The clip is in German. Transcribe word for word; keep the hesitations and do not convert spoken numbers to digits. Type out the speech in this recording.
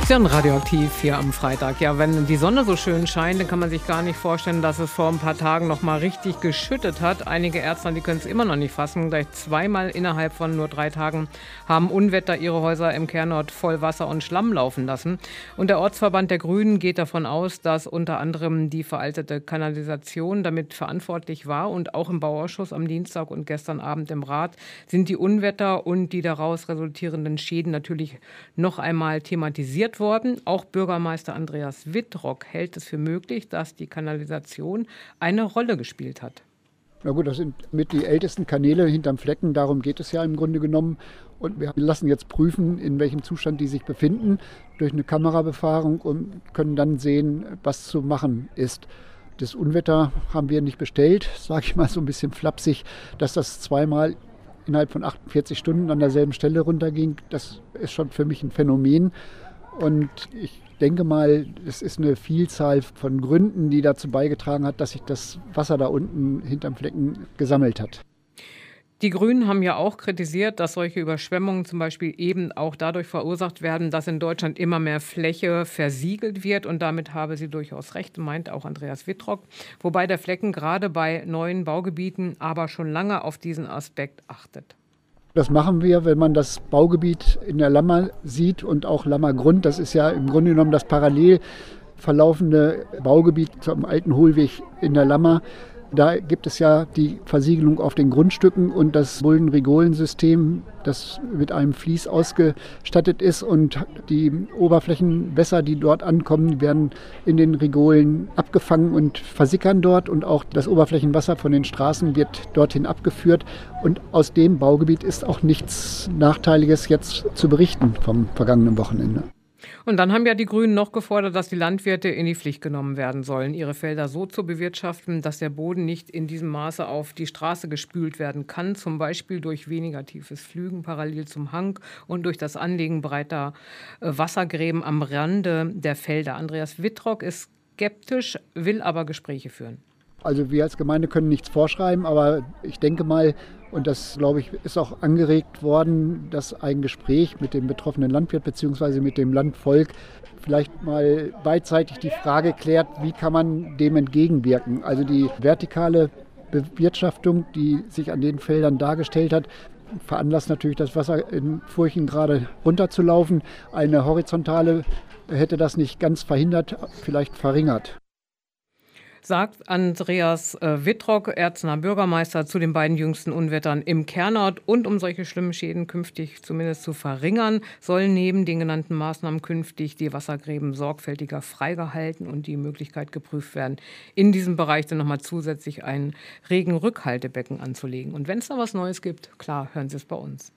Sion Radioaktiv hier am Freitag. Ja, wenn die Sonne so schön scheint, dann kann man sich gar nicht vorstellen, dass es vor ein paar Tagen noch mal richtig geschüttet hat. Einige Ärzte, die können es immer noch nicht fassen. Gleich zweimal innerhalb von nur drei Tagen haben Unwetter ihre Häuser im Kernort voll Wasser und Schlamm laufen lassen. Und der Ortsverband der Grünen geht davon aus, dass unter anderem die veraltete Kanalisation damit verantwortlich war. Und auch im Bauausschuss am Dienstag und gestern Abend im Rat sind die Unwetter und die daraus resultierenden Schäden natürlich noch einmal thematisiert worden. Auch Bürgermeister Andreas Wittrock hält es für möglich, dass die Kanalisation eine Rolle gespielt hat. Na gut, das sind mit die ältesten Kanäle hinterm Flecken, darum geht es ja im Grunde genommen. Und wir lassen jetzt prüfen, in welchem Zustand die sich befinden, durch eine Kamerabefahrung und können dann sehen, was zu machen ist. Das Unwetter haben wir nicht bestellt, sage ich mal so ein bisschen flapsig, dass das zweimal innerhalb von achtundvierzig Stunden an derselben Stelle runterging. Das ist schon für mich ein Phänomen. Und ich denke mal, es ist eine Vielzahl von Gründen, die dazu beigetragen hat, dass sich das Wasser da unten hinterm Flecken gesammelt hat. Die Grünen haben ja auch kritisiert, dass solche Überschwemmungen zum Beispiel eben auch dadurch verursacht werden, dass in Deutschland immer mehr Fläche versiegelt wird. Und damit habe sie durchaus recht, meint auch Andreas Wittrock. Wobei der Flecken gerade bei neuen Baugebieten aber schon lange auf diesen Aspekt achtet. Das machen wir, wenn man das Baugebiet in der Lammer sieht und auch Lammergrund. Das ist ja im Grunde genommen das parallel verlaufende Baugebiet zum alten Hohlweg in der Lammer. Da gibt es ja die Versiegelung auf den Grundstücken und das Mulden-Rigolen-System, das mit einem Vlies ausgestattet ist. Und die Oberflächenwässer, die dort ankommen, werden in den Rigolen abgefangen und versickern dort. Und auch das Oberflächenwasser von den Straßen wird dorthin abgeführt. Und aus dem Baugebiet ist auch nichts Nachteiliges jetzt zu berichten vom vergangenen Wochenende. Und dann haben ja die Grünen noch gefordert, dass die Landwirte in die Pflicht genommen werden sollen, ihre Felder so zu bewirtschaften, dass der Boden nicht in diesem Maße auf die Straße gespült werden kann, zum Beispiel durch weniger tiefes Pflügen parallel zum Hang und durch das Anlegen breiter Wassergräben am Rande der Felder. Andreas Wittrock ist skeptisch, will aber Gespräche führen. Also wir als Gemeinde können nichts vorschreiben, aber ich denke mal, und das, glaube ich, ist auch angeregt worden, dass ein Gespräch mit dem betroffenen Landwirt bzw. mit dem Landvolk vielleicht mal beidseitig die Frage klärt, wie kann man dem entgegenwirken. Also die vertikale Bewirtschaftung, die sich an den Feldern dargestellt hat, veranlasst natürlich das Wasser in Furchen gerade runterzulaufen. Eine horizontale hätte das nicht ganz verhindert, vielleicht verringert. Sagt Andreas äh, Wittrock, Erzener Bürgermeister, zu den beiden jüngsten Unwettern im Kernort. Und um solche schlimmen Schäden künftig zumindest zu verringern, sollen neben den genannten Maßnahmen künftig die Wassergräben sorgfältiger freigehalten und die Möglichkeit geprüft werden, in diesem Bereich dann nochmal zusätzlich ein Regenrückhaltebecken anzulegen. Und wenn es da was Neues gibt, klar, hören Sie es bei uns.